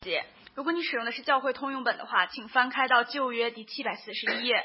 节。如果你使用的是教会通用本的话，请翻开到旧约第741页。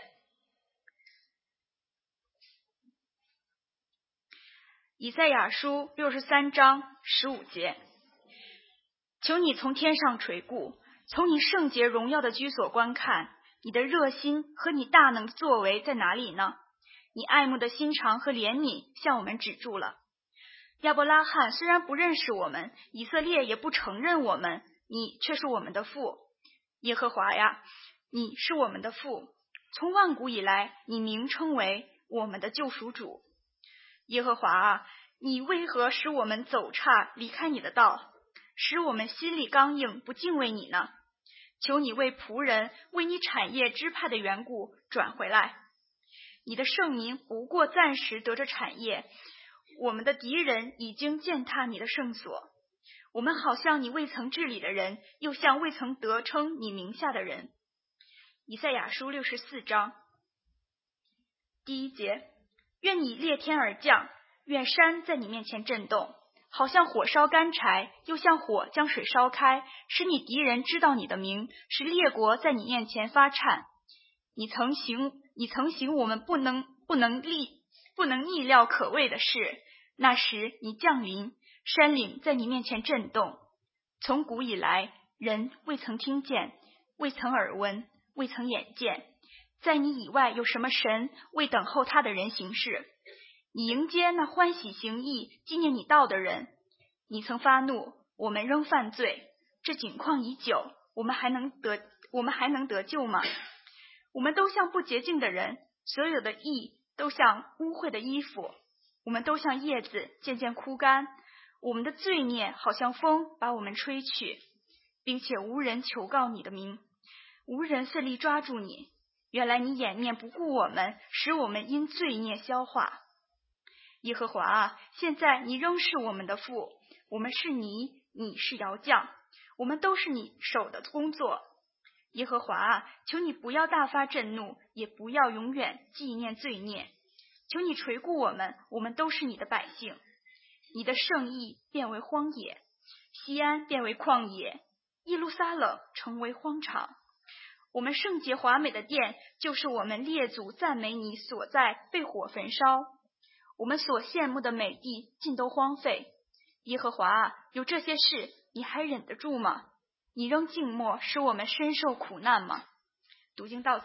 以赛亚书63章15节，求你从天上垂顾，从你圣洁荣耀的居所观看，你的热心和你大能的作为在哪里呢？你爱慕的心肠和怜悯向我们止住了。亚伯拉罕虽然不认识我们，以色列也不承认我们，你却是我们的父。耶和华呀，你是我们的父，从万古以来，你名称为我们的救赎主。耶和华啊，你为何使我们走岔离开你的道，使我们心里刚硬不敬畏你呢？求你为仆人为你产业支派的缘故转回来。你的圣民不过暂时得着产业，我们的敌人已经践踏你的圣所。我们好像你未曾治理的人，又像未曾得称你名下的人。以赛亚书64章第1节，愿你裂天而降，愿山在你面前震动，好像火烧干柴，又像火将水烧开，使你敌人知道你的名，使列国在你面前发颤。你曾行我们不能逆料可畏的事，那时你降临，山岭在你面前震动。从古以来，人未曾听见，未曾耳闻，未曾眼见，在你以外有什么神为等候他的人行事？你迎接那欢喜行义纪念你道的人。你曾发怒，我们仍犯罪，这景况已久，我们还能得救吗？我们都像不洁净的人，所有的义都像污秽的衣服，我们都像叶子渐渐枯干，我们的罪孽好像风把我们吹去，并且无人求告你的名，无人奋力抓住你。原来你掩面不顾我们，使我们因罪孽消化。耶和华啊，现在你仍是我们的父，我们是泥，你是窑匠，我们都是你手的工作。耶和华啊，求你不要大发震怒，也不要永远纪念罪孽。求你垂顾我们，我们都是你的百姓。你的圣意变为荒野，西安变为旷野，耶路撒冷成为荒场。我们圣洁华美的殿，就是我们列祖赞美你所在被火焚烧。我们所羡慕的美地尽都荒废。耶和华啊，有这些事，你还忍得住吗？你仍静默，使我们深受苦难吗？读经到此。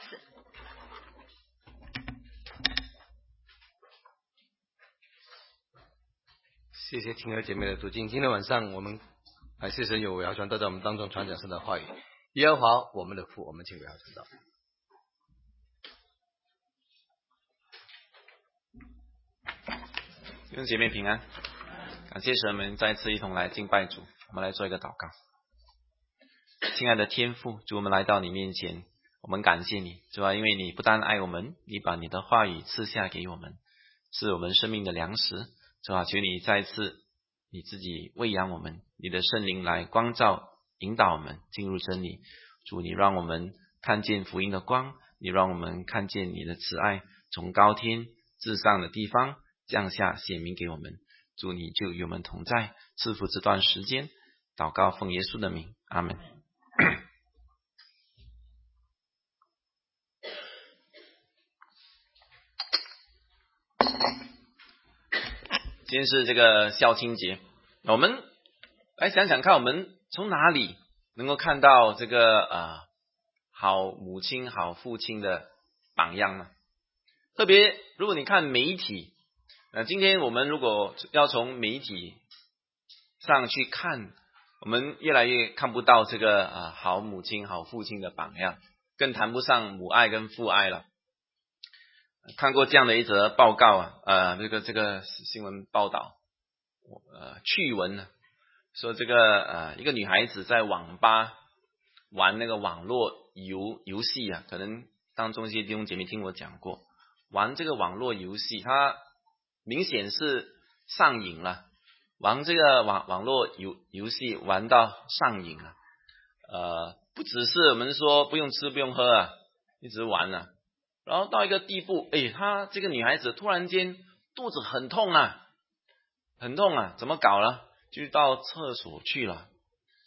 谢谢听儿姐妹的读经。今天晚上我们感谢神有雅传道在我们当中传讲神的话语。耶和华我们的父，我们请雅传道。 弟兄姐妹平安，感谢神，我们再次一同来敬拜主。我们来做一个祷告。亲爱的天父，主，我们来到你面前，我们感谢你，主啊，因为你不但爱我们，你把你的话语赐下给我们，是我们生命的粮食。主啊，求你再次你自己喂养我们，你的圣灵来光照引导我们进入真理。主，你让我们看见福音的光，你让我们看见你的慈爱从高天至上的地方降下显明给我们。主，你就与我们同在，赐福这段时间。祷告奉耶稣的名，阿们。今天是这个孝亲节，我们来想想看，我们从哪里能够看到这个好母亲好父亲的榜样呢？特别如果你看媒体，今天我们如果要从媒体上去看，我们越来越看不到这个好母亲好父亲的榜样，更谈不上母爱跟父爱了。看过这样的一则报告这个新闻报道趣闻呢，说这个一个女孩子在网吧玩那个网络游戏啊，可能当中一些弟兄姐妹听我讲过，玩这个网络游戏，她明显是上瘾了，玩这个网络游戏玩到上瘾了，不只是我们说不用吃不用喝啊，一直玩了。然后到一个地步，她这个女孩子突然间肚子很痛啊，怎么搞了？就到厕所去了。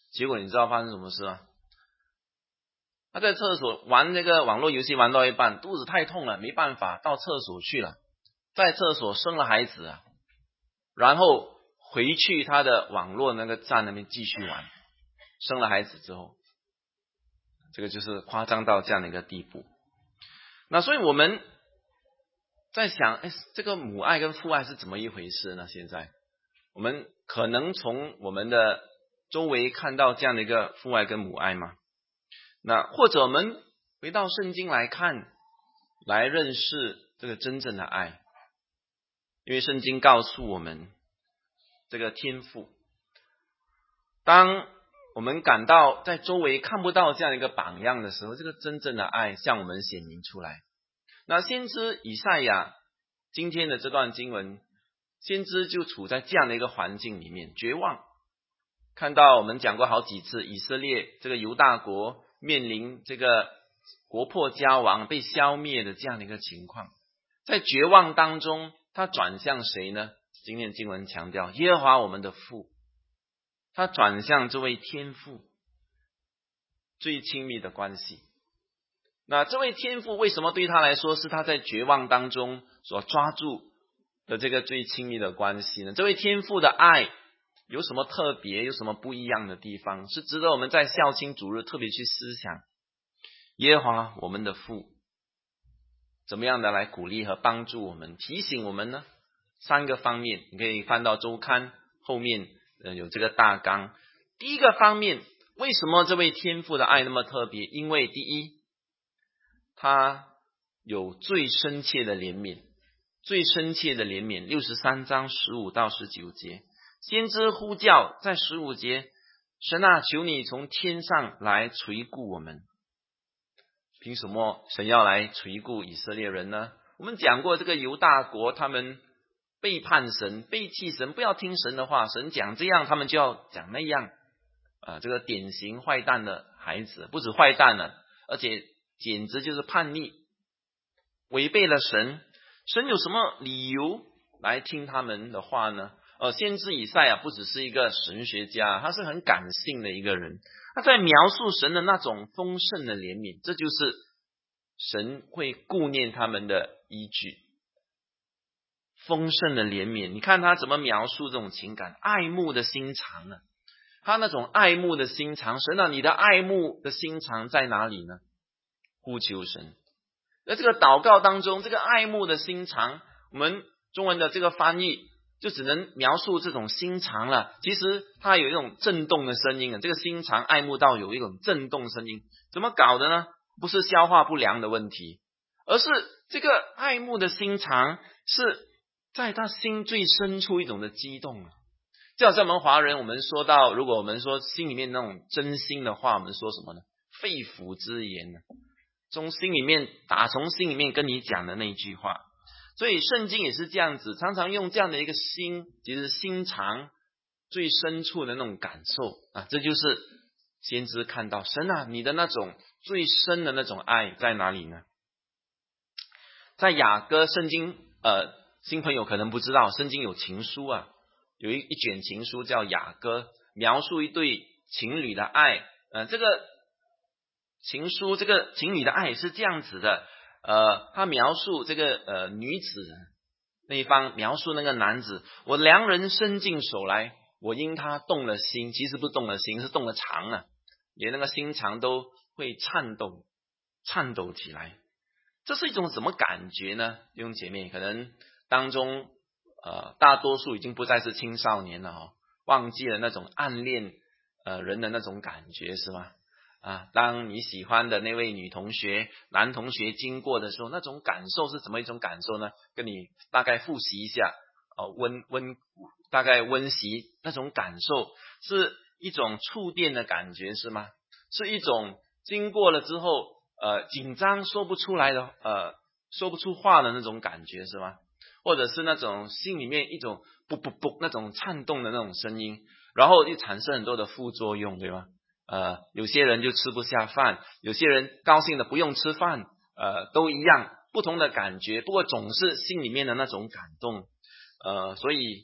结果你知道发生什么事吗？他在厕所玩那个网络游戏玩到一半，肚子太痛了，没办法到厕所去了，在厕所生了孩子啊，然后回去他的网络那个站那边继续玩，生了孩子之后，这个就是夸张到这样的一个地步。那所以我们在想，这个母爱跟父爱是怎么一回事呢？现在我们可能从我们的周围看到这样的一个父爱跟母爱吗？那或者我们回到圣经来看，来认识这个真正的爱。因为圣经告诉我们，这个天父，当我们感到在周围看不到这样一个榜样的时候，这个真正的爱向我们显明出来。那先知以赛亚今天的这段经文，先知就处在这样的一个环境里面，绝望。看到我们讲过好几次，以色列这个犹大国面临这个国破家亡被消灭的这样的一个情况，在绝望当中他转向谁呢？今天经文强调耶和华我们的父，他转向这位天父，最亲密的关系。那这位天父为什么对他来说是他在绝望当中所抓住的这个最亲密的关系呢？这位天父的爱有什么特别，有什么不一样的地方，是值得我们在孝亲主日特别去思想。耶和华我们的父怎么样的来鼓励和帮助我们，提醒我们呢？3个方面，你可以翻到周刊后面有这个大纲。第一个方面，为什么这位天父的爱那么特别？因为第一，他有最深切的怜悯，最深切的怜悯。63章15到19节，先知呼叫在15节，神啊，求你从天上来垂顾我们。凭什么神要来垂顾以色列人呢？我们讲过这个犹大国，他们背叛神，背弃神，不要听神的话，神讲这样他们就要讲那样这个典型坏蛋的孩子，不止坏蛋了，而且简直就是叛逆，违背了神。神有什么理由来听他们的话呢？先知以赛亚不只是一个神学家，他是很感性的一个人，他在描述神的那种丰盛的怜悯，这就是神会顾念他们的依据。丰盛的怜悯，你看他怎么描述这种情感，爱慕的心肠啊，他那种爱慕的心肠，神啊，你的爱慕的心肠在哪里呢？呼求神。在这个祷告当中，这个爱慕的心肠，我们中文的这个翻译就只能描述这种心肠了。其实它有一种震动的声音，这个心肠爱慕到有一种震动声音，怎么搞的呢？不是消化不良的问题，而是这个爱慕的心肠是在他心最深处一种的激动。就好像我们华人，我们说到，如果我们说心里面那种真心的话，我们说什么呢？肺腑之言，从心里面打从心里面跟你讲的那一句话。所以圣经也是这样子，常常用这样的一个心，其实心肠最深处的那种感受这就是先知看到神啊，你的那种最深的那种爱在哪里呢？在雅歌，圣经新朋友可能不知道，圣经有情书有一卷情书叫雅歌，描述一对情侣的爱。这个情书，这个情侣的爱是这样子的，他描述这个女子那一方，描述那个男子，我良人伸进手来，我因他动了心。其实不是动了心，是动了肠连那个心肠都会颤抖起来。这是一种什么感觉呢？弟兄姐妹，可能当中大多数已经不再是青少年了忘记了那种暗恋人的那种感觉，是吗？当你喜欢的那位女同学、男同学经过的时候，那种感受是怎么一种感受呢？跟你大概复习一下大概温习那种感受，是一种触电的感觉，是吗？是一种经过了之后紧张说不出来的说不出话的那种感觉，是吗？或者是那种心里面一种不那种颤动的那种声音，然后就产生很多的副作用，对吗？有些人就吃不下饭，有些人高兴的不用吃饭，都一样，不同的感觉，不过总是心里面的那种感动。所以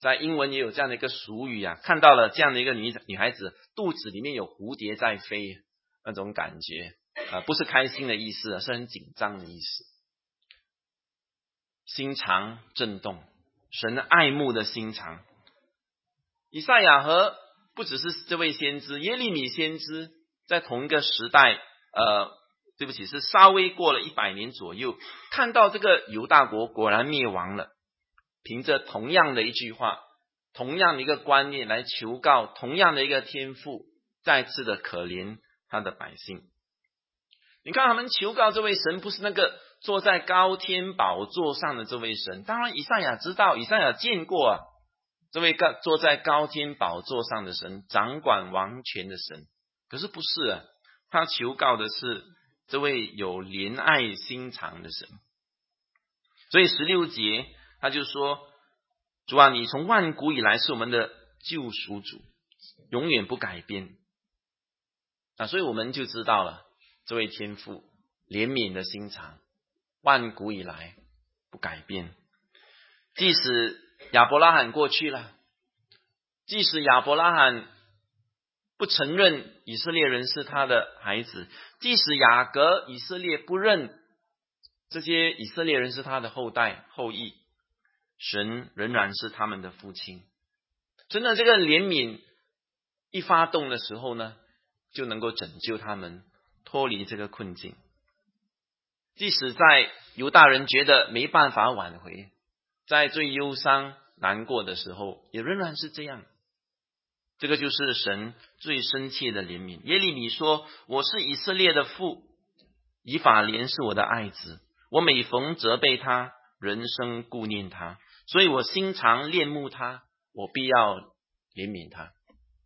在英文也有这样的一个俗语啊，看到了这样的一个女孩子肚子里面有蝴蝶在飞，那种感觉不是开心的意思，是很紧张的意思。心肠震动，神爱慕的心肠。以赛亚和不只是这位先知，耶利米先知在同一个时代，是稍微过了100年左右，看到这个犹大国果然灭亡了，凭着同样的一句话，同样的一个观念来求告同样的一个天父，再次的可怜他的百姓。你看他们求告这位神，不是那个坐在高天宝座上的这位神，当然以赛亚知道，以赛亚见过啊，这位坐在高天宝座上的神，掌管王权的神。可是不是啊，他求告的是这位有怜爱心肠的神。所以16节他就说，主啊，你从万古以来是我们的救赎主，永远不改变。所以我们就知道了，这位天父怜悯的心肠，万古以来不改变。即使亚伯拉罕过去了，即使亚伯拉罕不承认以色列人是他的孩子，即使雅各以色列不认这些以色列人是他的后代后裔，神仍然是他们的父亲。真的，这个怜悯一发动的时候呢，就能够拯救他们脱离这个困境。即使在犹大人觉得没办法挽回，在最忧伤难过的时候，也仍然是这样。这个就是神最深切的怜悯。耶利米说，我是以色列的父，以法莲是我的爱子，我每逢责备他，人生顾念他，所以我心常恋慕他，我必要怜悯他。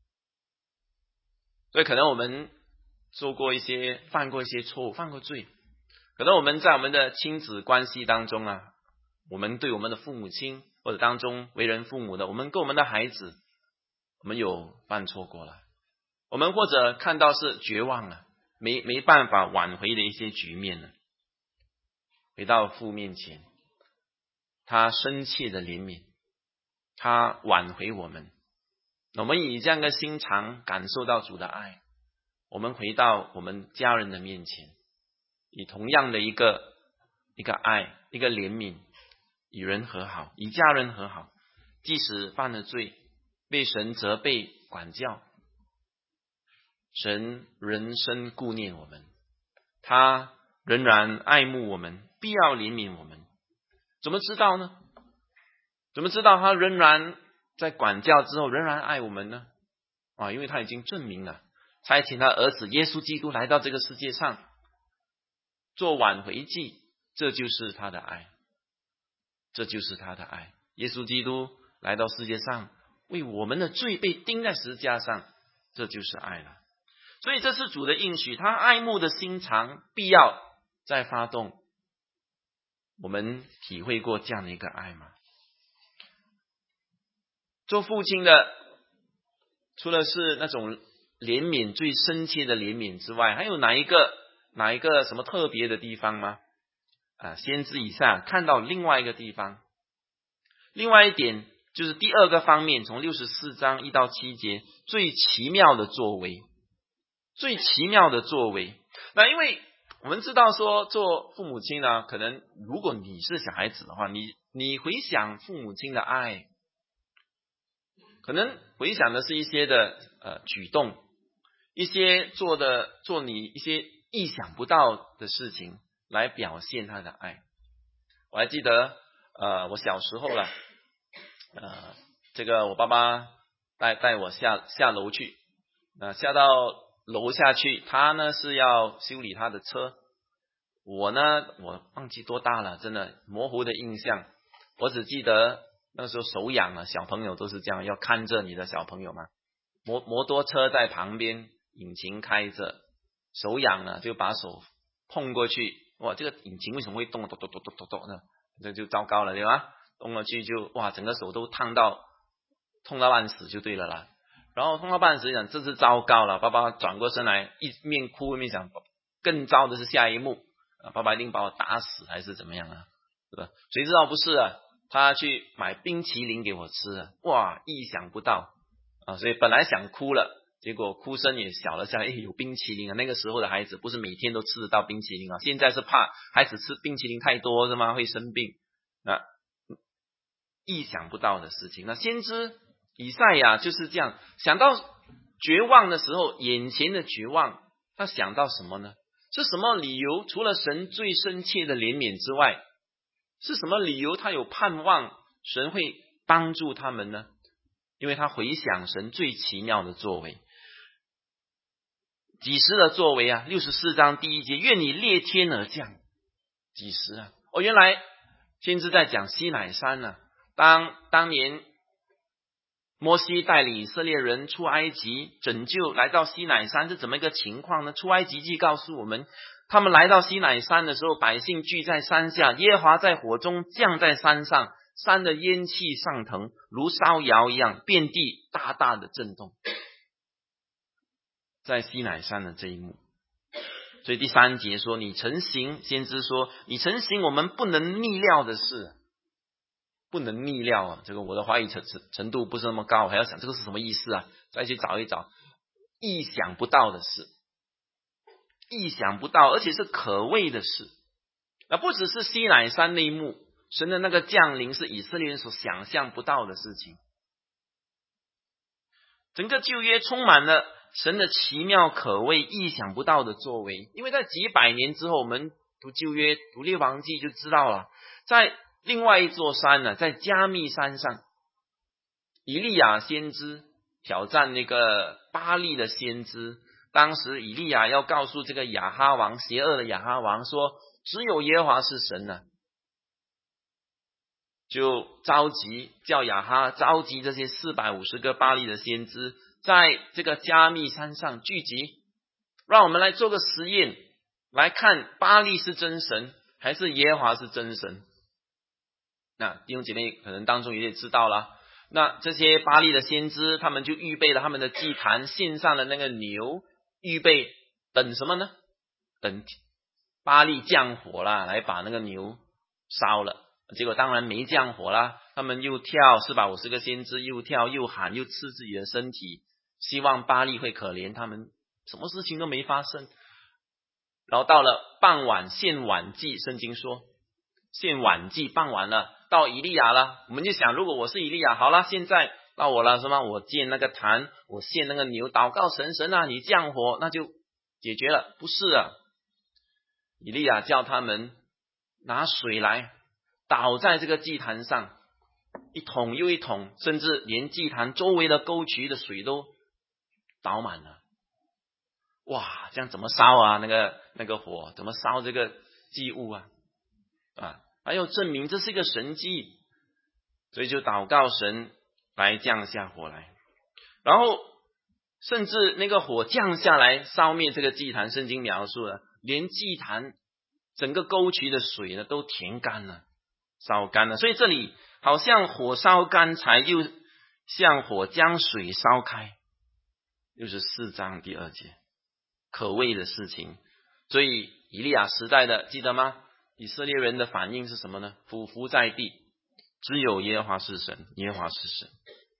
所以可能我们犯过一些错误，犯过罪，可能我们在我们的亲子关系当中啊，我们对我们的父母亲，或者当中为人父母的，我们跟我们的孩子，我们有犯错过了，我们或者看到是绝望了，没办法挽回的一些局面了。回到父面前，他深切的怜悯，他挽回我们。我们以这样的心肠感受到主的爱，我们回到我们家人的面前，以同样的一个爱，一个怜悯，与人和好，与家人和好。即使犯了罪，被神责备管教，神人生顾念我们，他仍然爱慕我们，必要怜悯我们。怎么知道呢？怎么知道他仍然在管教之后仍然爱我们呢？因为他已经证明了，差遣他儿子耶稣基督来到这个世界上做挽回祭，这就是他的爱，这就是他的爱。耶稣基督来到世界上，为我们的罪被钉在十字架上，这就是爱了。所以这是主的应许，他爱慕的心肠必要再发动。我们体会过这样的一个爱吗？做父亲的，除了是那种怜悯最深切的怜悯之外，还有哪一个什么特别的地方吗？先知以赛亚看到另外一个地方，另外一点就是第二个方面，从64章1到7节，最奇妙的作为，最奇妙的作为。那因为我们知道说，做父母亲呢，可能如果你是小孩子的话，你回想父母亲的爱，可能回想的是一些的举动，一些做你一些意想不到的事情来表现他的爱。我还记得我小时候了，这个我爸爸带我下楼去，下到楼下去，他呢是要修理他的车，我忘记多大了，真的模糊的印象，我只记得那时候手痒了，小朋友都是这样，要看着你的小朋友嘛。摩托车在旁边，引擎开着，手痒了就把手碰过去，哇，这个引擎为什么会动？咚呢？这就糟糕了，对吧？动了去就整个手都痛到半死就对了啦。然后痛到半死想这是糟糕了，爸爸转过身来一面哭一面想，更糟的是下一幕，爸爸一定把我打死还是怎么样啊？对吧？谁知道不是啊？ 他去买冰淇淋给我吃了，哇，意想不到啊！所以本来想哭了，结果哭声也小了下来。有冰淇淋啊！那个时候的孩子不是每天都吃得到冰淇淋啊，现在是怕孩子吃冰淇淋太多是吗？会生病啊！意想不到的事情。那先知以赛亚就是这样，想到绝望的时候，眼前的绝望，他想到什么呢？是什么理由？除了神最深切的怜悯之外，是什么理由他有盼望神会帮助他们呢？因为他回想神最奇妙的作为。几时的作为啊？64章第1节，愿你裂天而降。几时啊？原来先知在讲西乃山啊，当年摩西带领以色列人出埃及，拯救来到西乃山，是怎么一个情况呢？出埃及记告诉我们，他们来到西乃山的时候，百姓聚在山下，耶和华在火中降在山上，山的烟气上腾，如烧窑一样，遍地大大的震动。在西乃山的这一幕，所以第3节说，你曾行，先知说，你曾行我们不能逆料的事。不能逆料啊！这个我的华语程度不是那么高，还要想这个是什么意思啊？再去找一找，意想不到的事，意想不到，而且是可畏的事。那不只是西乃山那一幕，神的那个降临是以色列人所想象不到的事情。整个旧约充满了神的奇妙可畏、意想不到的作为。因为在几百年之后，我们读旧约、读列王记就知道了，在另外一座山呢，在加密山上，以利亚先知挑战那个巴力的先知。当时以利亚要告诉这个亚哈王，邪恶的亚哈王说，只有耶和华是神呢，就召集叫亚哈召集这些450个巴力的先知，在这个加密山上聚集，让我们来做个实验，来看巴力是真神还是耶和华是真神。那弟兄姐妹可能当中也知道了，那这些巴力的先知，他们就预备了他们的祭坛，献上了那个牛，预备等什么呢？等巴力降火啦，来把那个牛烧了。结果当然没降火啦，他们又跳450个先知，又跳又喊又刺自己的身体，希望巴力会可怜他们，什么事情都没发生。然后到了傍晚献晚祭，圣经说献晚祭，傍晚了，到以利亚了，我们就想，如果我是以利亚，好了，现在到我了，什么？我建那个坛，我献那个牛，祷告神啊，你降火，那就解决了。不是啊，以利亚叫他们拿水来倒在这个祭坛上，一桶又一桶，甚至连祭坛周围的沟渠的水都倒满了。哇，这样怎么烧啊？那个火怎么烧这个祭物啊？还要证明这是一个神迹，所以就祷告神来降下火来。然后甚至那个火降下来烧灭这个祭坛，圣经描述了连祭坛整个沟渠的水呢都填干了，烧干了。所以这里好像火烧干柴，又像火将水烧开，64章第2节，可畏的事情。所以以利亚时代的记得吗？以色列人的反应是什么呢？俯伏在地，只有耶和华是神，耶和华是神。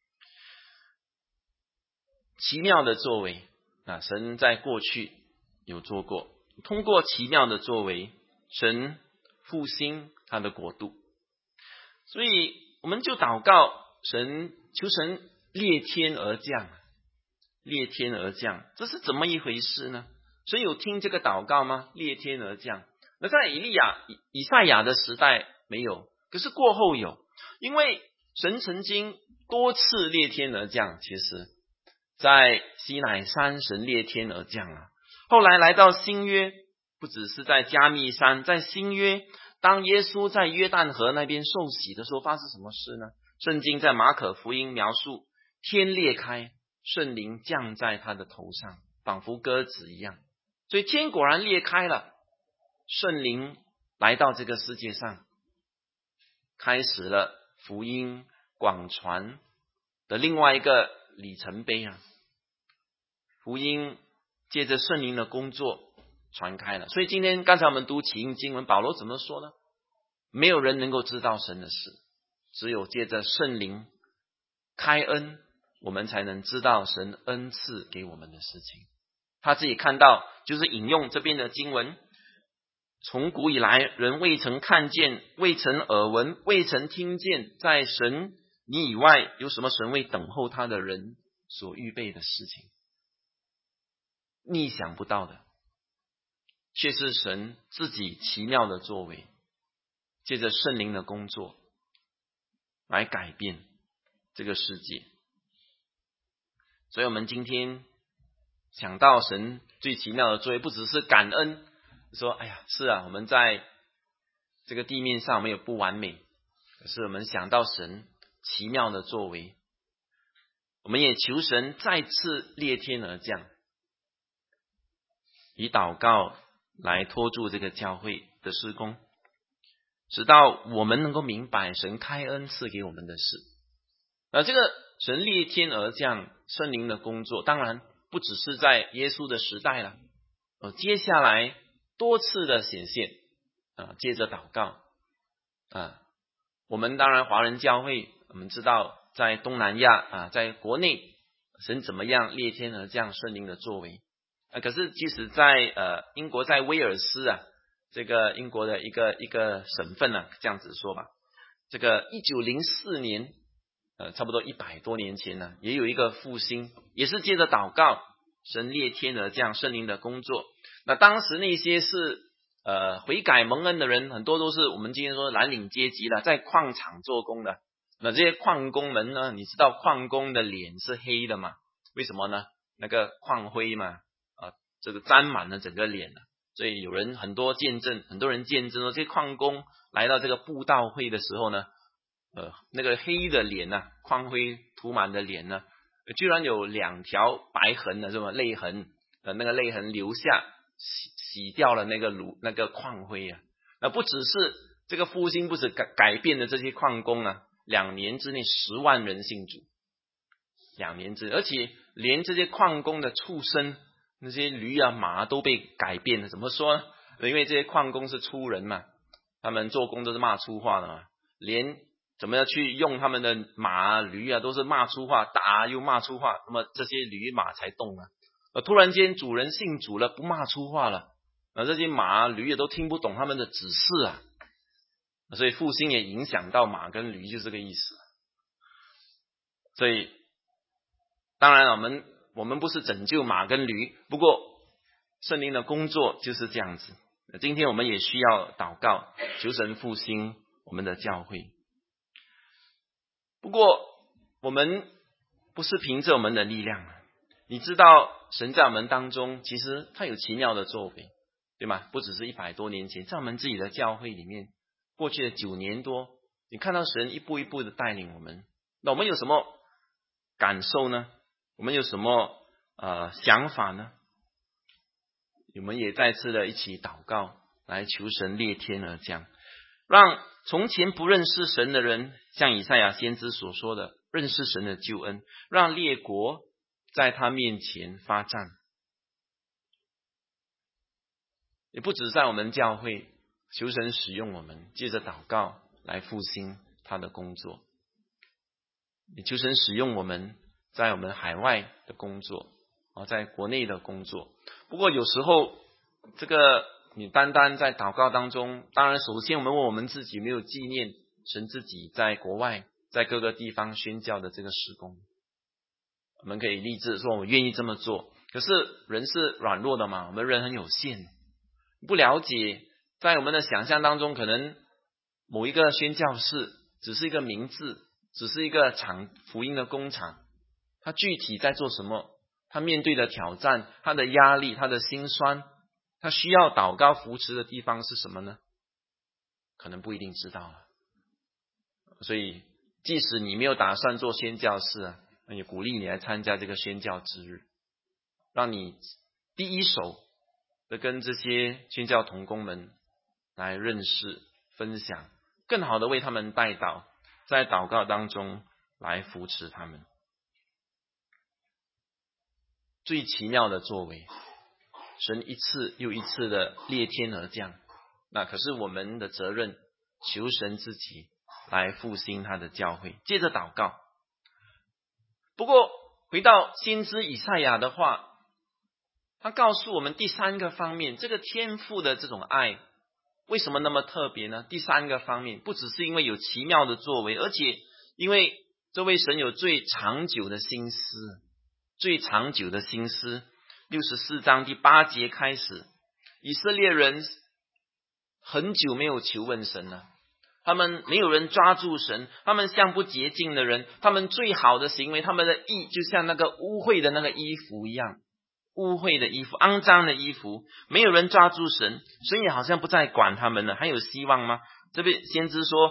奇妙的作为神在过去有做过，通过奇妙的作为，神复兴他的国度。所以我们就祷告神，求神裂天而降，裂天而降，这是怎么一回事呢？所以有听这个祷告吗？裂天而降。那在以赛亚的时代没有，可是过后有，因为神曾经多次裂天而降。其实在西乃山神裂天而降啊，后来来到新约，不只是在加密山，在新约，当耶稣在约旦河那边受洗的时候，发生什么事呢？圣经在马可福音描述天裂开，圣灵降在他的头上，仿佛鸽子一样。所以天果然裂开了，圣灵来到这个世界上，开始了福音广传的另外一个里程碑啊！福音借着圣灵的工作传开了。所以今天刚才我们读启应经文，保罗怎么说呢？没有人能够知道神的事， 只有借着圣灵开恩，我们才能知道神恩赐给我们的事情。他自己看到，就是引用这边的经文，从古以来人未曾看见，未曾耳闻，未曾听见，在神你以外有什么神为等候他的人所预备的事情，意想不到的，却是神自己奇妙的作为，借着圣灵的工作来改变这个世界。所以我们今天想到神最奇妙的作为，不只是感恩，说哎呀，是啊，我们在这个地面上没有不完美，可是我们想到神奇妙的作为，我们也求神再次裂天而降，以祷告来托住这个教会的事工，直到我们能够明白神开恩赐给我们的事。这个神裂天而降圣灵的工作，当然不只是在耶稣的时代了，接下来多次的显现，借着祷告，我们当然华人教会，我们知道在东南亚在国内神怎么样裂天而降圣灵的作为，可是即使在英国，在威尔斯这个英国的一个省份这样子说吧，这个1904年差不多100多年前也有一个复兴，也是借着祷告神裂天而降圣灵的工作。那当时那些是悔改蒙恩的人，很多都是我们今天说蓝领阶级在矿场做工的。那这些矿工们呢，你知道矿工的脸是黑的吗？为什么呢？那个矿灰嘛，这个沾满了整个脸，所以很多人见证说，这些矿工来到这个布道会的时候呢，那个黑的脸矿灰涂满的脸呢，居然有2条白痕的这么泪痕，那个泪痕流下，洗掉了那个矿灰那不只是这个复兴，不止改变了这些矿工2年之内10万人信主，2年之内，而且连这些矿工的畜生，那些驴马都被改变了。怎么说呢？因为这些矿工是粗人嘛，他们做工都是骂粗话的嘛，连怎么样去用他们的马驴都是骂粗话，打又骂粗话，那么这些驴马才动突然间主人信主了，不骂粗话了，这些马驴也都听不懂他们的指示所以复兴也影响到马跟驴，就这个意思。所以当然我们不是拯救马跟驴，不过圣灵的工作就是这样子。今天我们也需要祷告，求神复兴我们的教会。不过我们不是凭着我们的力量，你知道神在我们当中其实他有奇妙的作为，对吗？不只是100多年前，在我们自己的教会里面，过去的9年多，你看到神一步一步的带领我们。那我们有什么感受呢？我们有什么想法呢？我们也再次的一起祷告，来求神裂天而降，让从前不认识神的人，像以赛亚先知所说的，认识神的救恩，让列国在他面前发战。也不止在我们教会，求神使用我们，借着祷告来复兴他的工作，也求神使用我们在我们海外的工作，在国内的工作。不过有时候这个你单单在祷告当中，当然首先我们问我们自己，没有纪念神自己在国外在各个地方宣教的这个事工。我们可以立志说我愿意这么做，可是人是软弱的嘛，我们人很有限，不了解，在我们的想象当中，可能某一个宣教士只是一个名字，只是一个福音的工厂，他具体在做什么，他面对的挑战，他的压力，他的辛酸，他需要祷告扶持的地方是什么呢？可能不一定知道了。所以即使你没有打算做宣教士也鼓励你来参加这个宣教之日，让你第一手的跟这些宣教同工们来认识分享，更好的为他们代祷，在祷告当中来扶持他们。最奇妙的作为，神一次又一次的裂天而降，那可是我们的责任，求神自己来复兴他的教会。接着祷告。不过回到先知以赛亚的话，他告诉我们第三个方面，这个天父的这种爱为什么那么特别呢？第三个方面，不只是因为有奇妙的作为，而且因为这位神有最长久的心思。最长久的心思，64章第8节开始，以色列人很久没有求问神了，他们没有人抓住神，他们像不洁净的人，他们最好的行为，他们的义就像那个污秽的那个衣服一样，污秽的衣服，肮脏的衣服，没有人抓住神，神也好像不再管他们了，还有希望吗？这边先知说，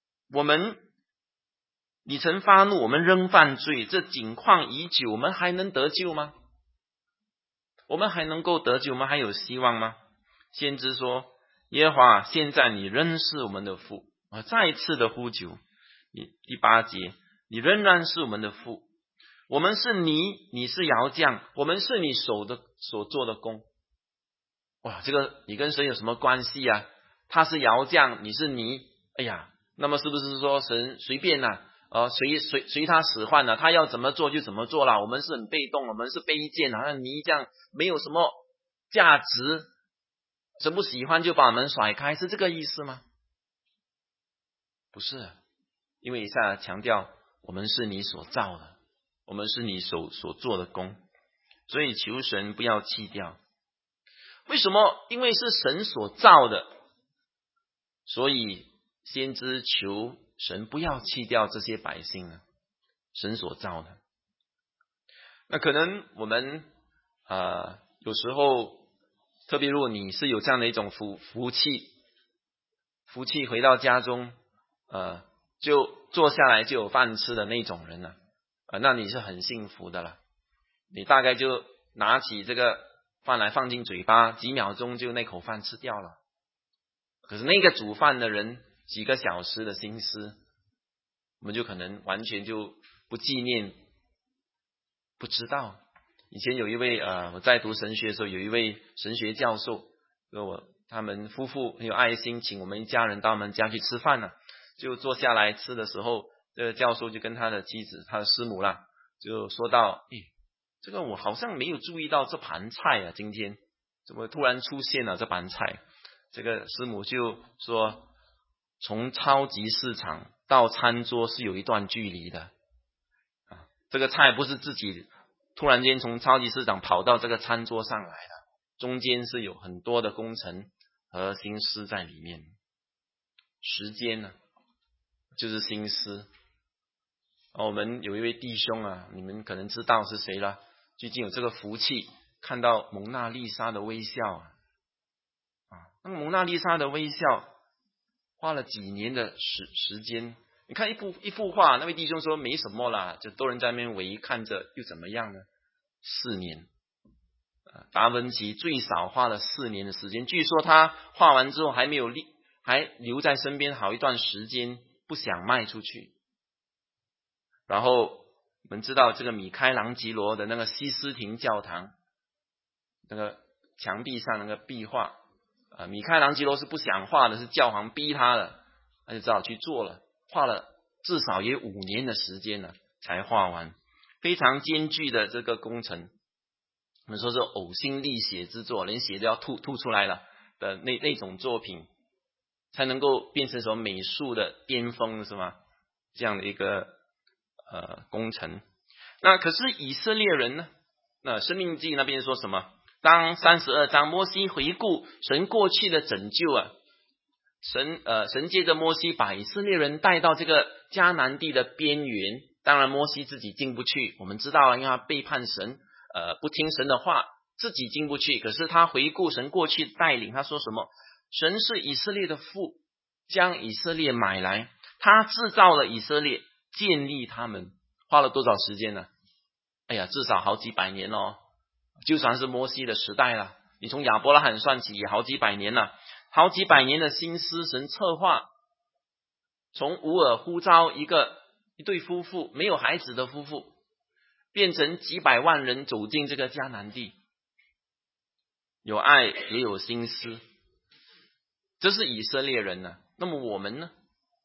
你曾发怒，我们仍犯罪，这景况已久，我们还能得救吗？我们还能够得救吗？还有希望吗？先知说，耶和华，现在你仍是我们的父。再一次的呼求，第8节，你仍然是我们的父，我们是你是窑匠，我们是你所做的工。哇，这个你跟神有什么关系啊？他是窑匠，你是泥。哎呀，那么是不是说神随便啊？随他使唤了，他要怎么做就怎么做了，我们是很被动，我们是卑贱，好像泥这样没有什么价值，神不喜欢就把我们甩开，是这个意思吗？不是，因为以赛亚强调我们是你所造的，我们是你所做的工，所以求神不要弃掉。为什么？因为是神所造的，所以先知求神不要弃掉这些百姓呢，神所造的。那可能我们有时候，特别如果你是有这样的一种福气回到家中，就坐下来就有饭吃的那种人呢，那你是很幸福的了。你大概就拿起这个饭来放进嘴巴，几秒钟就那口饭吃掉了。可是那个煮饭的人几个小时的心思，我们就可能完全就不纪念，不知道。以前有一位我在读神学的时候，有一位神学教授，他们夫妇很有爱心，请我们一家人到他们家去吃饭了。就坐下来吃的时候，这个教授就跟他的妻子，他的师母啦，就说到，这个我好像没有注意到这盘菜啊，今天怎么突然出现了这盘菜？这个师母就说，从超级市场到餐桌是有一段距离的，这个菜不是自己突然间从超级市场跑到这个餐桌上来的，中间是有很多的工程和心思在里面。时间呢，就是心思。我们有一位弟兄啊，你们可能知道是谁了，最近有这个福气看到蒙娜丽莎的微笑那蒙娜丽莎的微笑花了几年的时间。你看一幅画，那位弟兄说没什么啦，就多人在那边围看着，又怎么样呢？4年。达芬奇最少花了4年的时间，据说他画完之后还留在身边好一段时间，不想卖出去。然后我们知道这个米开朗基罗的那个西斯廷教堂，那个墙壁上那个壁画，米开朗基罗是不想画的，是教皇逼他的，他就只好去做了，画了至少也5年的时间了才画完，非常艰巨的这个工程。我们说是呕心沥血之作，连血都要吐出来了的那种作品，才能够变成什么美术的巅峰，是吗？这样的一个工程。那可是以色列人呢？那申命记那边说什么？当32章摩西回顾神过去的拯救神借着摩西把以色列人带到这个迦南地的边缘，当然摩西自己进不去，我们知道因为他背叛神，不听神的话，自己进不去。可是他回顾神过去带领，他说什么？神是以色列的父，将以色列买来，他制造了以色列，建立他们，花了多少时间呢？至少好几百年哦，就算是摩西的时代了，你从亚伯拉罕算起也好几百年了，好几百年的心思，神策划，从乌尔呼召一对夫妇，没有孩子的夫妇，变成几百万人走进这个迦南地，有爱也有心思，这是以色列人呢。那么我们呢？我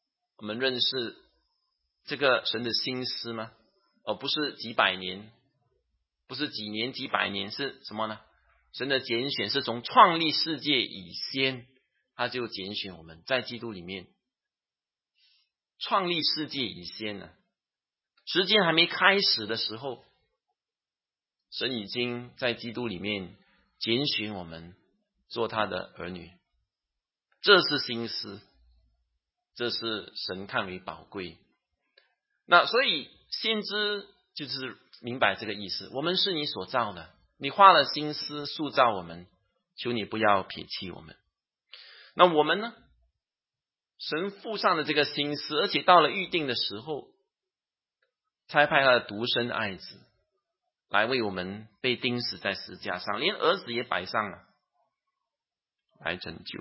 们认识这个神的心思吗？而不是几百年，不是几年几百年，是什么呢？神的拣选是从创立世界以先，他就拣选我们在基督里面。创立世界以先呢，时间还没开始的时候，神已经在基督里面拣选我们做他的儿女。这是心思，这是神看为宝贵。那所以先知就是明白这个意思，我们是你所造的，你花了心思塑造我们，求你不要撇弃我们。那我们呢，神付上了这个心思，而且到了预定的时候，差派他的独生爱子来为我们被钉死在十字架上，连儿子也摆上了来拯救。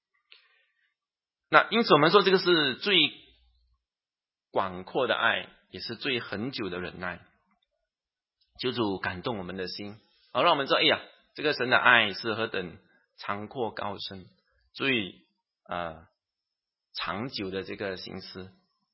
那因此我们说这个是最广阔的爱，也是最恒久的忍耐。求主感动我们的心，让我们知道，这个神的爱是何等长阔高深，最长久的这个心思。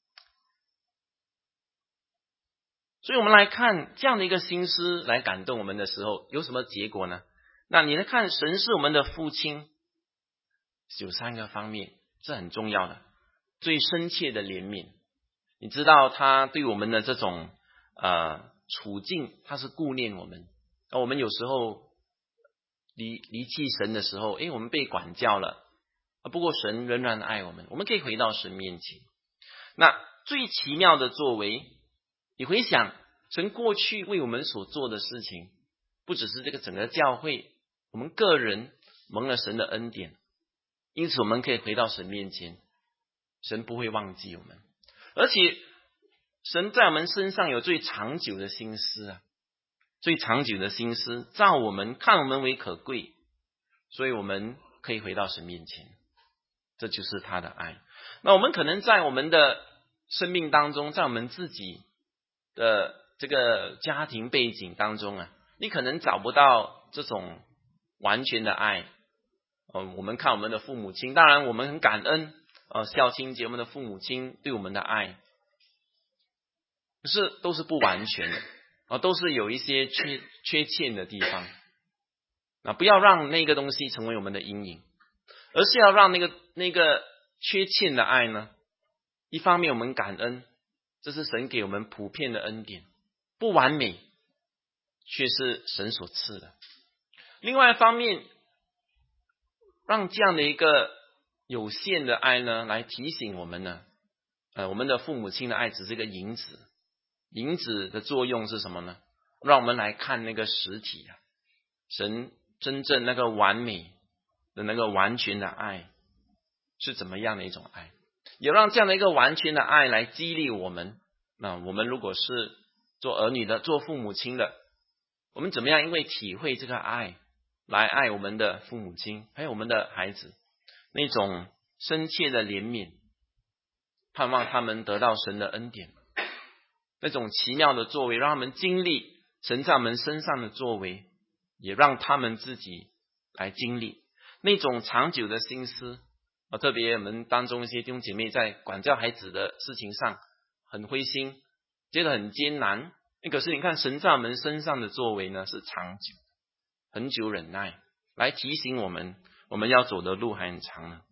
所以我们来看这样的一个心思来感动我们的时候，有什么结果呢？那你来看，神是我们的父亲，有3个方面，这很重要的。最深切的怜悯，你知道他对我们的这种处境，他是顾念我们。我们有时候离弃神的时候，我们被管教了，不过神仍然爱我们，我们可以回到神面前。那最奇妙的作为，你回想神过去为我们所做的事情，不只是这个整个教会，我们个人蒙了神的恩典，因此我们可以回到神面前，神不会忘记我们。而且神在我们身上有最长久的心思最长久的心思，造我们，看我们为可贵，所以我们可以回到神面前，这就是他的爱。那我们可能在我们的生命当中，在我们自己的这个家庭背景当中你可能找不到这种完全的爱。我们看我们的父母亲，当然我们很感恩孝亲节我们的父母亲对我们的爱，可是都是不完全的都是有一些缺欠的地方。不要让那个东西成为我们的阴影，而是要让那个缺欠的爱呢，一方面我们感恩，这是神给我们普遍的恩典，不完美却是神所赐的。另外一方面，让这样的一个有限的爱呢，来提醒我们呢，我们的父母亲的爱只是一个引子。引子的作用是什么呢？让我们来看那个实体神真正那个完美的那个完全的爱是怎么样的一种爱，也让这样的一个完全的爱来激励我们。那我们如果是做儿女的，做父母亲的，我们怎么样因为体会这个爱来爱我们的父母亲还有我们的孩子，那种深切的怜悯，盼望他们得到神的恩典，那种奇妙的作为，让他们经历神在我们身上的作为，也让他们自己来经历那种长久的心思。特别我们当中一些弟兄姐妹在管教孩子的事情上很灰心，觉得很艰难，可是你看神在我们身上的作为呢，是长久很久忍耐，来提醒我们，我们要走的路还很长呢。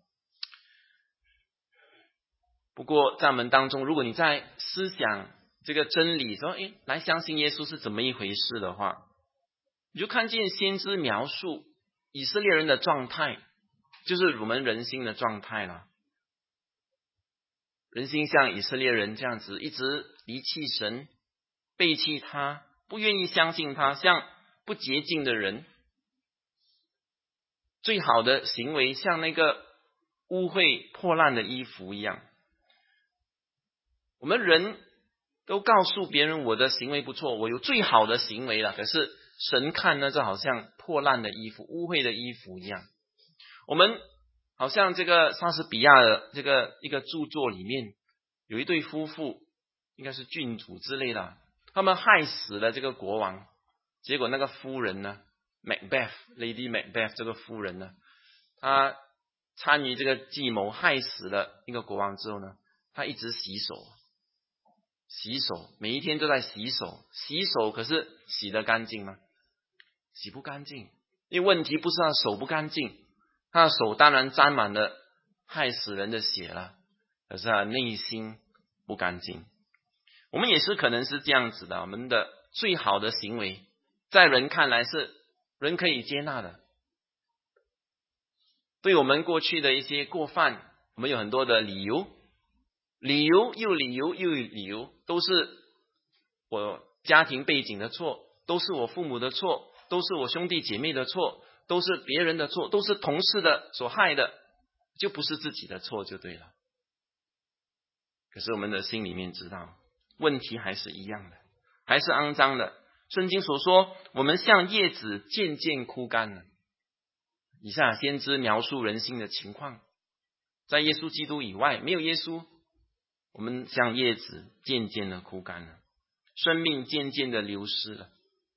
不过在我们当中，如果你在思想这个真理说来相信耶稣是怎么一回事的话，你就看见先知描述以色列人的状态，就是我们人心的状态了。人心像以色列人这样子，一直离弃神，背弃他，不愿意相信他，像不洁净的人，最好的行为像那个污秽破烂的衣服一样。我们人都告诉别人我的行为不错，我有最好的行为了，可是神看呢，就好像破烂的衣服，污秽的衣服一样。我们好像这个莎士比亚的这个一个著作里面，有一对夫妇，应该是郡主之类的，他们害死了这个国王，结果那个夫人呢 Lady Macbeth 这个夫人呢，她参与这个计谋害死了一个国王之后呢， 他一直洗手，每一天都在洗手，可是洗得干净吗？洗不干净。因为问题不是他手不干净，他的手当然沾满了害死人的血了，可是他内心不干净。我们也是可能是这样子的，我们的最好的行为在人看来是人可以接纳的，对我们过去的一些过犯，我们有很多的理由，都是我家庭背景的错，都是我父母的错，都是我兄弟姐妹的错，都是别人的错，都是同事的所害的，就不是自己的错就对了。可是我们的心里面知道问题还是一样的，还是肮脏的。圣经所说我们像叶子渐渐枯干了。以赛亚先知描述人心的情况，在耶稣基督以外，没有耶稣，我们像叶子渐渐的枯干了，生命渐渐的流失了。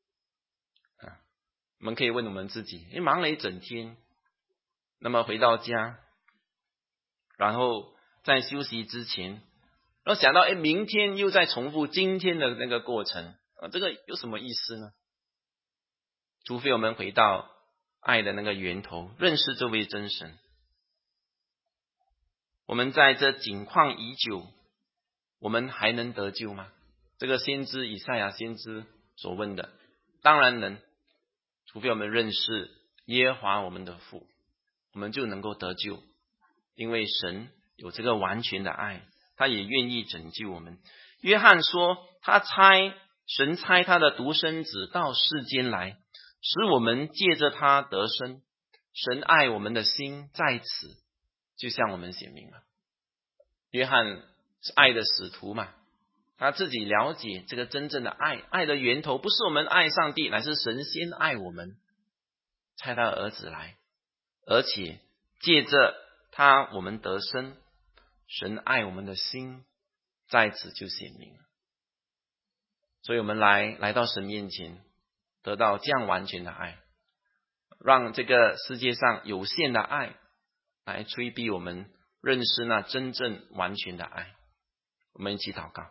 我们可以问我们自己，忙了一整天，那么回到家，然后在休息之前，然后想到明天又再重复今天的那个过程，这个有什么意思呢？除非我们回到爱的那个源头，认识这位真神。我们在这景况已久，我们还能得救吗？这个先知以赛亚先知所问的，当然能，除非我们认识耶和华我们的父，我们就能够得救。因为神有这个完全的爱，他也愿意拯救我们。约翰说神差他的独生子到世间来，使我们借着他得生。神爱我们的心在此就向我们显明了。约翰是爱的使徒嘛，他自己了解这个真正的爱的源头不是我们爱上帝，乃是神先爱我们，差他的儿子来，而且借着他我们得生，神爱我们的心在此就显明了。所以我们来到神面前，得到这样完全的爱，让这个世界上有限的爱来催逼我们认识那真正完全的爱。我们一起祷告。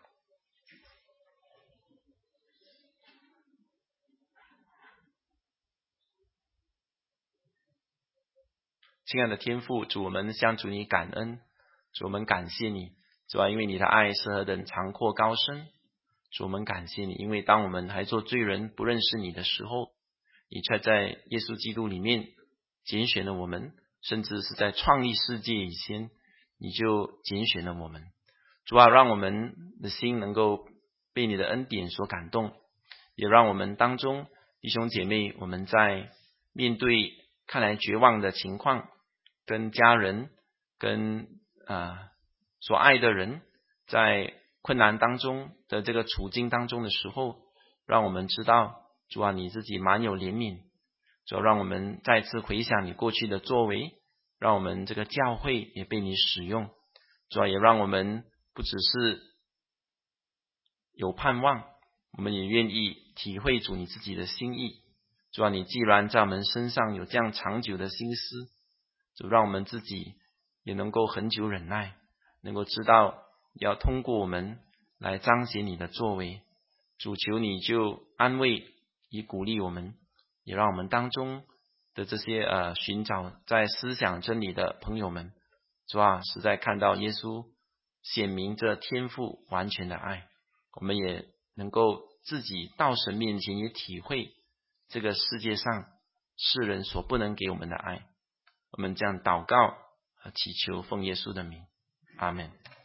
亲爱的天父，主，我们向主你感恩，主，我们感谢你，主啊，因为你的爱是何等长阔高深。主，我们感谢你，因为当我们还做罪人不认识你的时候，你却在耶稣基督里面拣选了我们，甚至是在创立世界以前你就拣选了我们。主啊，让我们的心能够被你的恩典所感动，也让我们当中弟兄姐妹，我们在面对看来绝望的情况，跟家人跟所爱的人在困难当中的这个处境当中的时候，让我们知道主啊，你自己蛮有怜悯。主，让我们再次回想你过去的作为，让我们这个教会也被你使用。主啊，也让我们不只是有盼望，我们也愿意体会主你自己的心意。主啊，你既然在我们身上有这样长久的心思，主让我们自己也能够恒久忍耐，能够知道要通过我们来彰显你的作为。主，求你就安慰以鼓励我们，也让我们当中的这些寻找在思想真理的朋友们，主啊，实在看到耶稣显明这天父完全的爱，我们也能够自己到神面前也体会这个世界上世人所不能给我们的爱。我们这样祷告和祈求，奉耶稣的名，阿们。